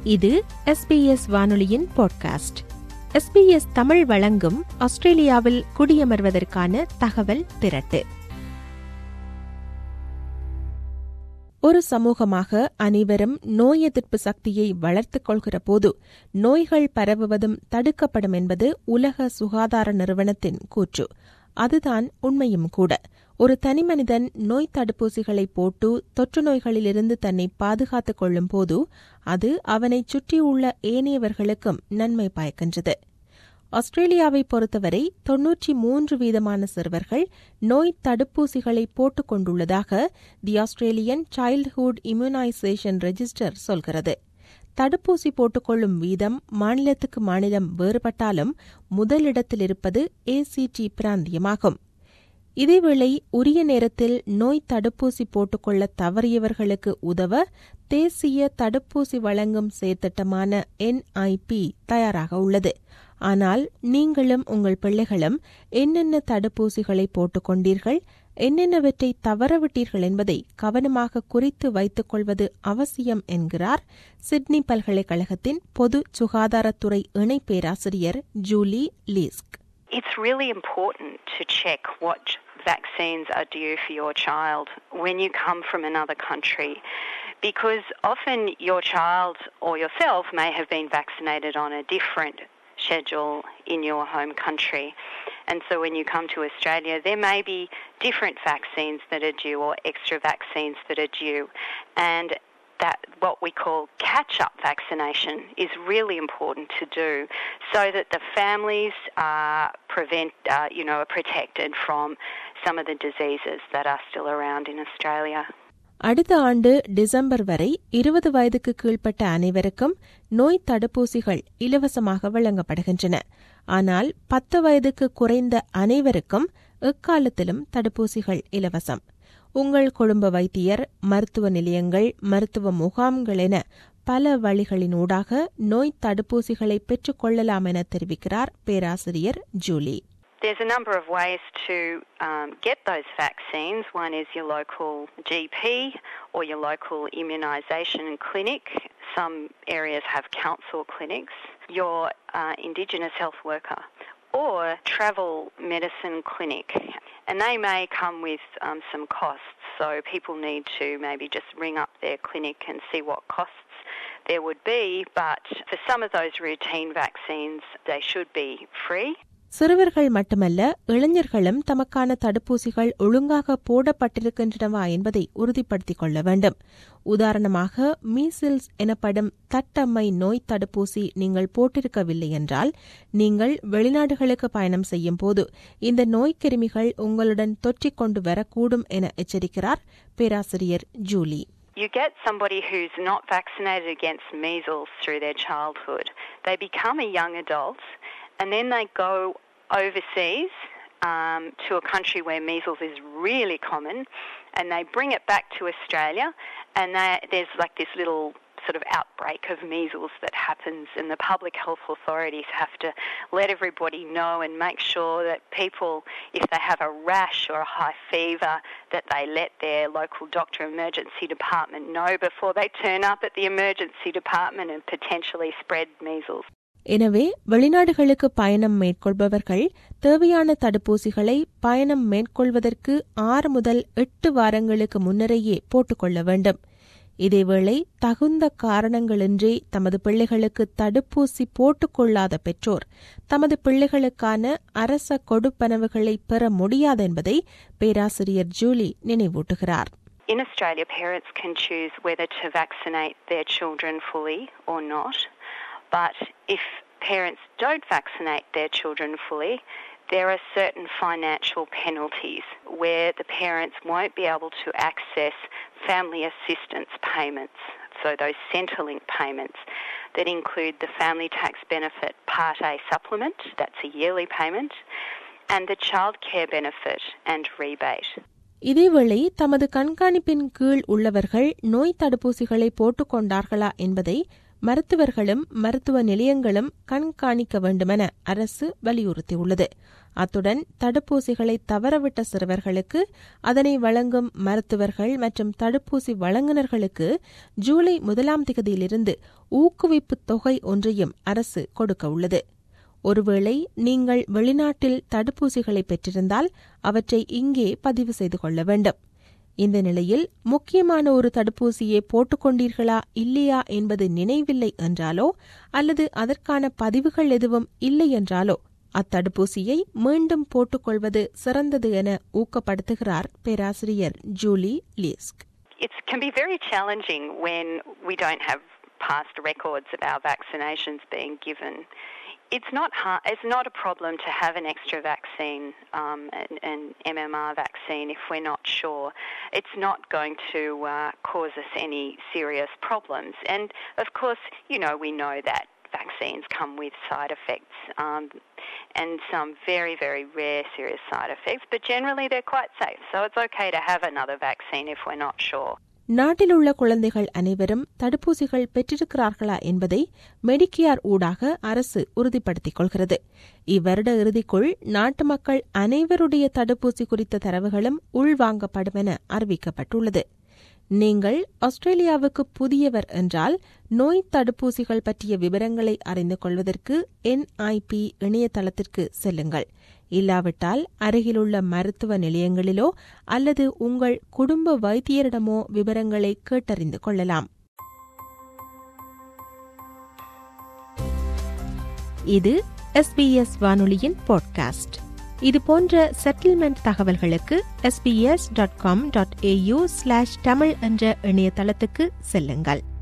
இது SBS வானொலியின் podcast. SBS Tamil வழங்கும் ஆஸ்திரேலியாவில் குடியமர்வதற்கான தகவல் திரட்டு. ஒரு சமூகமாக அனைவரும் நோய் எதிர்ப்பு சக்தியை வளர்த்துக் கொள்கிற போது நோய்கள் பரவுவதும் தடுக்கப்படும் என்பது உலக சுகாதார நிறுவனத்தின் கூற்று. அதுதான் உண்மையும் கூட. ஒரு தனிமனிதன் நோய் தடுப்பூசிகளை போட்டு தொற்று நோய்களிலிருந்து தன்னை பாதுகாத்துக் கொள்ளும் போது அது அவனை சுற்றியுள்ள ஏனையவர்களுக்கும் நன்மை பயக்கின்றது. ஆஸ்திரேலியாவை பொறுத்தவரை 93% சிறுவர்கள் நோய் தடுப்பூசிகளை போட்டுக் கொண்டுள்ளதாக the Australian childhood immunisation register சொல்கிறது. தடுப்பூசி போட்டுக்கொள்ளும் வீதம் மாநிலத்துக்கு மாநிலம் வேறுபட்டாலும் முதலிடத்தில் இருப்பது ACT பிராந்தியமாகும். இதேவேளை உரிய நேரத்தில் நோய் தடுப்பூசி போட்டுக்கொள்ள தவறியவர்களுக்கு உதவ தேசிய தடுப்பூசி வழங்கும் செயற்திட்டமான NIP தயாராக உள்ளது. ஆனால் நீங்களும் உங்கள் பிள்ளைகளும் என்னென்ன தடுப்பூசிகளை போட்டுக்கொண்டீர்கள், என்னென்னவற்றை தவறவிட்டீர்கள் என்பதை கவனமாக குறித்து வைத்துக் கொள்வது அவசியம் என்கிறார் சிட்னி பல்கலைக்கழகத்தின் பொது சுகாதாரத்துறை இணை பேராசிரியர் Julie Leask. It's really important to check what vaccines are due for your child when you come from another country, because often your child or yourself may have been vaccinated on a different schedule in your home country. And so when you come to Australia, there may be different vaccines that are due or extra vaccines that are due. And that what we call catch-up vaccination is really important to do so that the families are protected from some of the diseases that are still around in Australia. அடுத்த ஆண்டு December வரை 20 வயதுக்கு கீழ்ப்பட்ட அனைவருக்கும் நோய் தடுப்பூசிகள் இலவசமாக வழங்கப்படுகின்றன. ஆனால் 10 வயதுக்கு குறைந்த அனைவருக்கும் எக்காலத்திலும் தடுப்பூசிகள் இலவசம். உங்கள் குடும்ப வைத்தியர், மருத்துவ நிலையங்கள், மருத்துவ முகாம்கள் என பல வழிகளினூடாக நோய் தடுப்பூசிகளை பெற்றுக் கொள்ளலாம் என தெரிவிக்கிறார் பேராசிரியர் Julie. There's a number of ways to get those vaccines. One is your local GP or your local immunisation clinic. Some areas have council clinics. Your Indigenous health worker or travel medicine clinic. And they may come with some costs. So people need to maybe just ring up their clinic and see what costs there would be. But for some of those routine vaccines, they should be free. சிறுவர்கள் மட்டுமல்ல, இளைஞர்களும் தமக்கான தடுப்பூசிகள் ஒழுங்காக போடப்பட்டிருக்கின்றனவா என்பதை உறுதிப்படுத்திக் கொள்ள வேண்டும். உதாரணமாக, மீசில்ஸ் எனப்படும் தட்டம்மை நோய் தடுப்பூசி நீங்கள் போட்டிருக்கவில்லை என்றால், நீங்கள் வெளிநாடுகளுக்கு பயணம் செய்யும் போது இந்த நோய் கிருமிகள் உங்களுடன் தொற்றிக் கொண்டு வரக்கூடும் என எச்சரிக்கிறார் பேராசிரியர் Julie. You get somebody who's not vaccinated against measles through their childhood. They become a young adult and then they go overseas to a country where measles is really common, and they bring it back to Australia, and there's like this little sort of outbreak of measles that happens, and the public health authorities have to let everybody know and make sure that people, if they have a rash or a high fever, that they let their local doctor emergency department know before they turn up at the emergency department and potentially spread measles. எனவே வெளிநாடுகளுக்கு பயணம் மேற்கொள்பவர்கள் தேவையான தடுப்பூசிகளை பயணம் மேற்கொள்வதற்கு 6 முதல் 8 வாரங்களுக்கு முன்னரேயே போட்டுக்கொள்ள வேண்டும். இதேவேளை தகுந்த காரணங்களின்றி தமது பிள்ளைகளுக்கு தடுப்பூசி போட்டுக்கொள்ளாத பெற்றோர் தமது பிள்ளைகளுக்கான அரச கொடுப்பனவுகளை பெற முடியாது என்பதை பேராசிரியர் ஜூலி நினைவூட்டுகிறார். In Australia, parents can choose whether to vaccinate their children fully or not. But if parents don't vaccinate their children fully, there are certain financial penalties where the parents won't be able to access family assistance payments, so those Centrelink payments that include the family tax benefit Part A supplement, that's a yearly payment, and the childcare benefit and rebate. இதேவேளை தமது கண்காணிப்பின் கீழ் உள்ளவர்கள் நோய் தடுப்பூசிகளை போட்டுக்கொண்டார்களா என்பதை மருத்துவர்களும் மருத்துவ நிலையங்களும் கண்காணிக்க வேண்டுமென அரசு வலியுறுத்தியுள்ளது. அத்துடன் தடுப்பூசிகளை தவறவிட்ட சிறுவர்களுக்கு அதனை வழங்கும் மருத்துவர்கள் மற்றும் தடுப்பூசி வழங்குநர்களுக்கு ஜூலை 1ஆம் தேதியிலிருந்து ஊக்குவிப்பு தொகை ஒன்றையும் அரசு கொடுக்க உள்ளது. ஒருவேளை நீங்கள் வெளிநாட்டில் தடுப்பூசிகளை பெற்றிருந்தால் அவற்றை இங்கே பதிவு செய்து கொள்ள வேண்டும். இந்த நிலையில் முக்கியமான ஒரு தடுப்பூசியை போட்டுக்கொண்டீர்களா இல்லையா என்பது நினைவில்லை என்றாலோ அல்லது அதற்கான பதிவுகள் எதுவும் இல்லை என்றாலோ அத்தடுப்பூசியை மீண்டும் போட்டுக்கொள்வது சிறந்தது என ஊக்கப்படுத்துகிறார் பேராசிரியர் Julie Leask. It can be very challenging when we don't have past records of our vaccinations being given. It's not a problem to have an extra vaccine, an MMR vaccine, if we're not sure. It's not going to cause us any serious problems. And of course, we know that vaccines come with side effects and some very, very rare serious side effects, but generally they're quite safe. So it's okay to have another vaccine if we're not sure. நாட்டிலுள்ள குழந்தைகள் அனைவரும் தடுப்பூசிகள் பெற்றிருக்கிறார்களா என்பதை Medicare ஊடாக அரசு உறுதிப்படுத்திக் கொள்கிறது. இவ்வருட இறுதிக்குள் நாட்டு மக்கள் அனைவருடைய தடுப்பூசி குறித்த தரவுகளும் உள்வாங்கப்படும் என அறிவிக்கப்பட்டுள்ளது. நீங்கள் ஆஸ்திரேலியாவுக்கு புதியவர் என்றால் நோய் தடுப்பூசிகள் பற்றிய விவரங்களை அறிந்து கொள்வதற்கு NIP இணையதளத்திற்கு செல்லுங்கள். இல்லாவிட்டால் அருகிலுள்ள மருத்துவ நிலையங்களிலோ அல்லது உங்கள் குடும்ப வைத்தியரிடமோ விவரங்களை கேட்டறிந்து கொள்ளலாம். இது SBS வானொலியின் பாட்காஸ்ட். இதுபோன்ற செட்டில்மெண்ட் தகவல்களுக்கு sbs.com.au/tamil என்ற இணையதளத்துக்கு செல்லுங்கள்.